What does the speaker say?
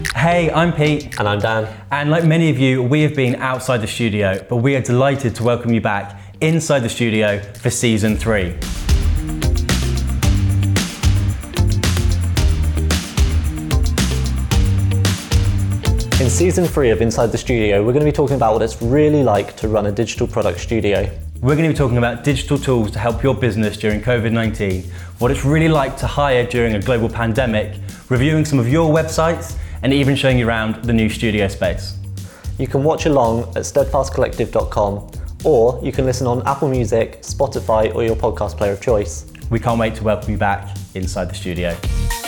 Hey, I'm Pete. And I'm Dan. And like many of you, we have been outside the studio, but we are delighted to welcome you back inside the studio for Season 3. In Season 3 of Inside the Studio, we're going to be talking about what it's really like to run a digital product studio. We're going to be talking about digital tools to help your business during COVID-19, what it's really like to hire during a global pandemic, reviewing some of your websites, and even showing you around the new studio space. You can watch along at steadfastcollective.com, or you can listen on Apple Music, Spotify, or your podcast player of choice. We can't wait to welcome you back inside the studio.